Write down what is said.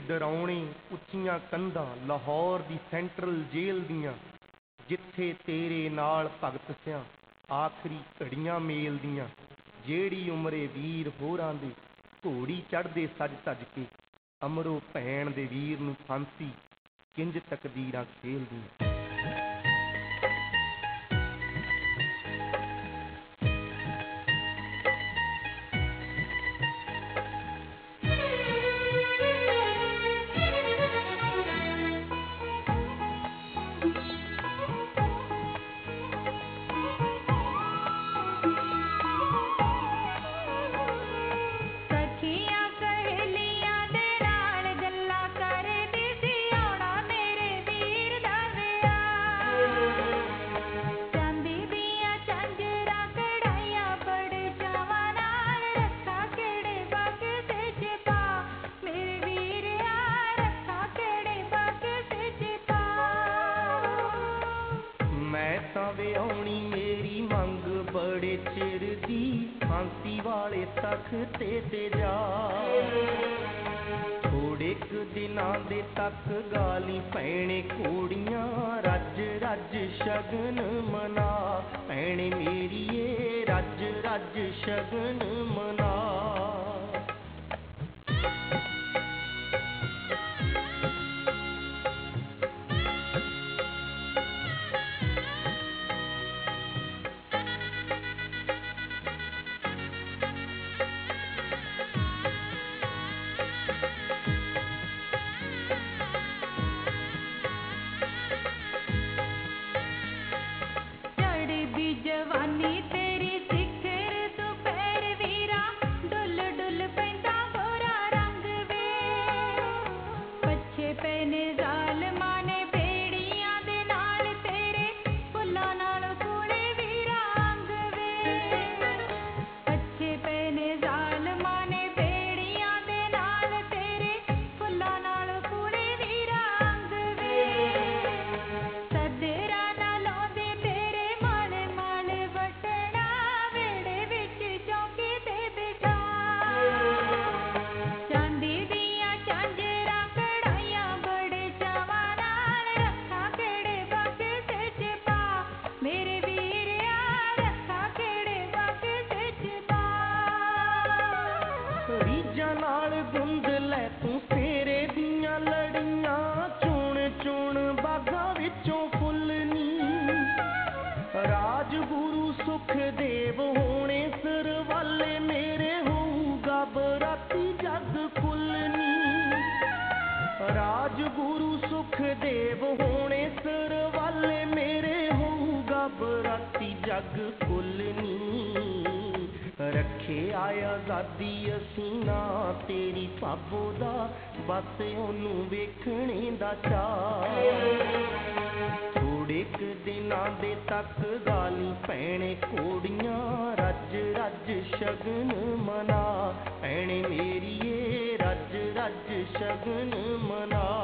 डराउणे ਉੱਚੀਆਂ ਕੰਧਾਂ ਲਾਹੌਰ ਦੀ ਸੈਂਟਰਲ ਜੇਲ੍ਹ ਦੀਆਂ, ਜਿੱਥੇ ਤੇਰੇ ਨਾਲ ਭਗਤ ਸਿਆਂ ਆਖਰੀ ਘੜੀਆਂ ਮੇਲ ਦੀਆਂ। ਜਿਹੜੀ ਉਮਰੇ ਵੀਰ ਹੋਰਾਂ ਦੇ ਘੋੜੀ ਚੜ੍ਹਦੇ ਸੱਜ ਧੱਜ ਕੇ, ਅਮਰੋ ਭੈਣ ਦੇ ਵੀਰ ਨੂੰ ਫਾਂਸੀ ਕਿੰਜ ਤਕਦੀਰਾਂ ਖੇਲਦੀਆਂ। ਵਿਆਹੁਣੀ ਮੇਰੀ ਮੰਗ ਬੜੇ ਚਿਰ ਦੀ, ਫਾਂਸੀ ਵਾਲੇ ਤਖ਼ਤੇ ਤੇ ਜਾ। ਥੋੜੇ ਕੁ ਦਿਨਾਂ ਦੇ ਤੱਕ ਗਾਲੀ ਭੈਣੇ ਘੋੜੀਆਂ, ਰੱਜ ਰੱਜ ਸ਼ਗਨ ਮਨਾ ਭੈਣੇ ਮੇਰੀਏ, ਰੱਜ ਰੱਜ ਸ਼ਗਨ ਮਨਾ। जवानी तेरी सिखर दुपहर वीरा, डुल डुल पैंदा गोरा रंग वे। पछे पैने ज़ालमां ने भेड़ियां दे नाल तेरे, फुल्लां नाल कूले वीरा अंग वे। पछे पैने ज़ालमां ने भेड़ियां दे नाल तेरे, फुल्लां नाल कूले वीरा अंग वे। सदरा ਰੀਝਾਂ ਨਾਲ ਗੁੰਦ ਲੈ ਤੂੰ ਤੇਰੇ ਦੀਆਂ ਲੜੀਆਂ, ਚੁਣ ਚੁਣ ਬਾਗਾਂ ਵਿੱਚੋਂ ਫੁੱਲ ਨੀ। ਰਾਜਗੁਰੂ ਸੁਖਦੇਵ ਹੋਣੇ ਸਰਵਾਲੇ ਮੇਰੇ, ਹੋਊਗਾ ਬਰਾਤੀ ਜਗ ਕੁੱਲ ਨੀ। ਰਾਜਗੁਰੂ ਸੁਖਦੇਵ ਹੋਣੇ ਸਰਵਾਲੇ ਮੇਰੇ, ਹੋਊਗਾ ਬਰਾਤੀ ਜਗ ਕੁੱਲ ਨੀ। ਰੱਖਿਆ ਆਜ਼ਾਦੀ ਅਸੀਂ ਨਾ ਤੇਰੀ ਭਾਬੋ ਦਾ, ਬਸ ਉਹਨੂੰ ਵੇਖਣੇ ਦਾ ਚਾਅ। ਥੋੜੇ ਕੁ ਦਿਨਾਂ ਦੇ ਤੱਕ ਗਾਲੀ ਭੈਣੇ ਘੋੜੀਆਂ, ਰੱਜ ਰੱਜ ਸ਼ਗਨ ਮਨਾ ਭੈਣੇ ਮੇਰੀਏ, ਰੱਜ ਰੱਜ ਸ਼ਗਨ ਮਨਾ।